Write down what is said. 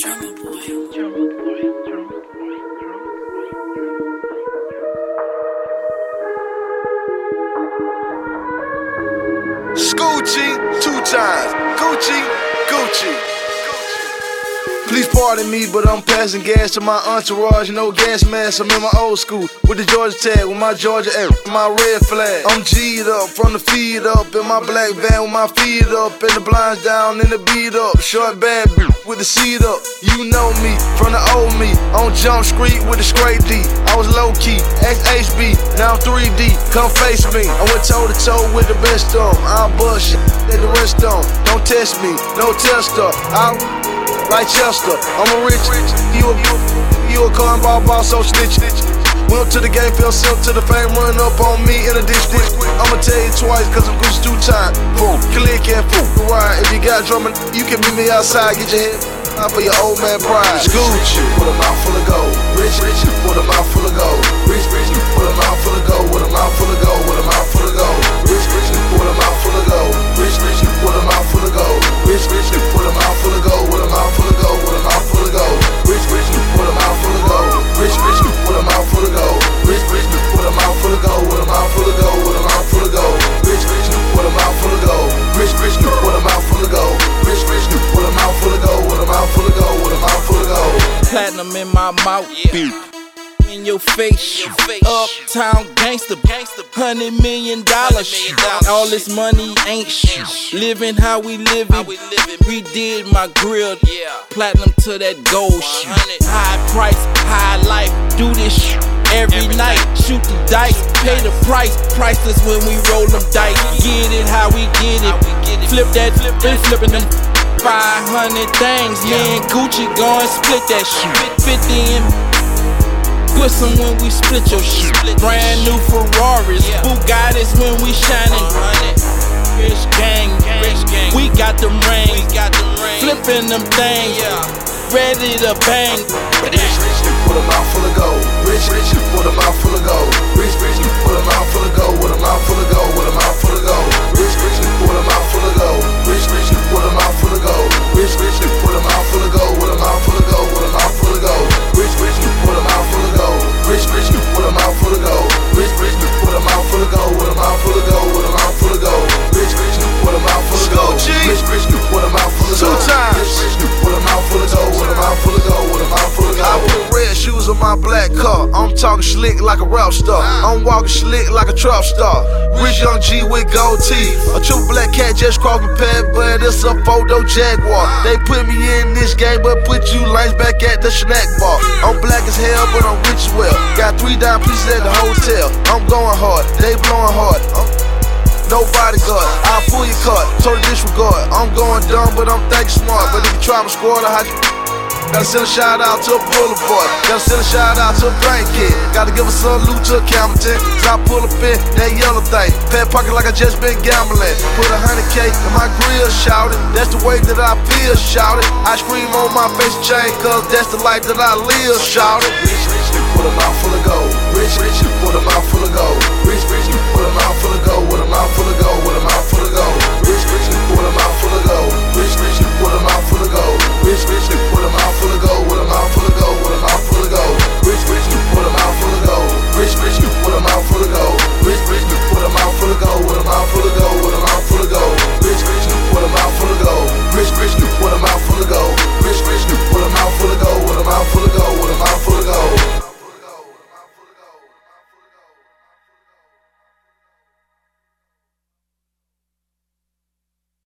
Drummer boy. Scoochie, 2 times. Gucci. Please pardon me, but I'm passing gas to my entourage. No gas mask, I'm in my old school with the Georgia tag, with my Georgia air, my red flag. I'm G'd up from the feet up in my black van with my feet up and the blinds down and the beat up. Short bad with the seat up. You know me from the old me on Jump Street with the straight D. I was low key, XHB, now I'm 3D. Come face me. I went toe to toe with the best of 'em. I'll bust shit that the rest on. Don't test me, no tester. I'll like Chester, I'm a rich, you a cornball boss, so snitch. Went up to the game, fell silk to the fame, run up on me in a ditch. I'ma tell you twice, cause I'm Gucci 2 times. Boom, click and fool, ride. If you got drumming, you can meet me outside, get your head out for your old man pride. Gucci, with a mouth full of gold. Rich, with a mouth full of gold. Rich, with a mouth full of gold. With a mouth full of gold, with a mouth full of gold. Rich, with a mouth full of gold. Rich, with a mouth full of gold. Rich, with a mouth full of gold. With a mouth full of gold. With a mouth full of gold. Rich, with a mouth full of gold. Rich, with a mouth full of gold. Rich, with a mouth full of gold. With a mouth full of gold. With a mouth full of gold. Rich, with a mouth full of gold. Rich, with a mouth full of gold. Rich, with a mouth full of gold. With a mouth full of gold. With a mouth full of gold. Platinum in my mouth, in your face. Uptown gangster, $100 million. All this money ain't shit. Living how we living. Redid my grill, platinum to that gold shit. High price, high life. Do this shit every night. Shoot the dice, pay the price. Priceless when we roll them dice. Get it how we get it. Flip that, been flipping them 500 things. Me and Gucci gon' split that shit. 50 and glisten when we split your shit. Brand new Ferraris, Bugattis when we shining. Rich gang, we got them rings. Flipping them things, ready to bang. Rich, with a mouth full of gold. Rich, with a mouth full of gold. Rich, with a mouth full of gold. With a mouth full of gold. With a mouth full of gold. Rich, with a mouth full of gold. Rich, with a mouth full of gold. Rich, with a mouth full of gold. With a mouth full of gold. With a mouth full of gold. Rich, with a mouth full of gold. Rich, with a mouth full of gold. Rich, with a mouth full of gold. With a mouth full of gold. With a mouth full of gold. Rich, with a mouth full of gold. Rich, with a mouth full of gold. 2 times. With a mouth full of gold. With a mouth full of gold. With a mouth full of gold. I put red shoes on my black car. I'm talking slick like a rap star. I'm walking slick like a trap star. Rich young G with gold teeth. A true black cat just crossed my path, but it's a photo Jaguar. They put me in this game, but put you lines back at the snack bar. I'm black as hell, but I'm rich as well. Got 3 dime pieces at the hotel. I'm going hard, they blowing hard. No bodyguard, I'll pull your card, total disregard. I'm going dumb, but I'm thinking smart. But if you try my squad, I'll gotta send a shout out to a boulevard. Gotta send a shout out to a bank kid. Gotta give a salute to a Campbellton. So I pull up in that yellow thing. Fat pocket like I just been gambling. Put 100K in my grill, shouted. That's the way that I feel, shouted. I scream on my face chain, cause that's the life that I live, shouted. Rich, with a mouth full of gold. Rich, with a mouth full of gold. Rich, with a mouth full of gold. With a mouth full of gold. With a mouth full of gold. Rich, with a mouth full of gold. Rich, with a mouth full of gold. Rich,